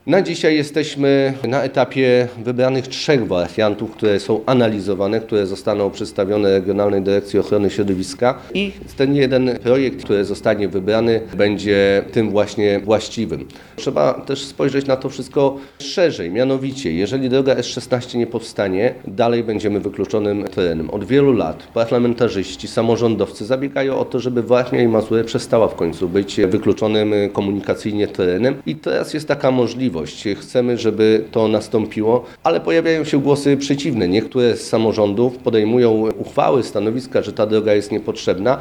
Na dzisiaj jesteśmy na etapie wybranych 3 wariantów, które są analizowane, które zostaną przedstawione Regionalnej Dyrekcji Ochrony Środowiska i ten jeden projekt, który zostanie wybrany, będzie tym właśnie właściwym. Trzeba też spojrzeć na to wszystko szerzej, mianowicie jeżeli droga S16 nie powstanie, dalej będziemy wykluczonym terenem. Od wielu lat parlamentarzyści, samorządowcy zabiegają o to, żeby Warmia i Mazury przestała w końcu być wykluczonym komunikacyjnie terenem i teraz jest taka możliwość. Chcemy, żeby to nastąpiło, ale pojawiają się głosy przeciwne. Niektóre z samorządów podejmują uchwały, stanowiska, że ta droga jest niepotrzebna,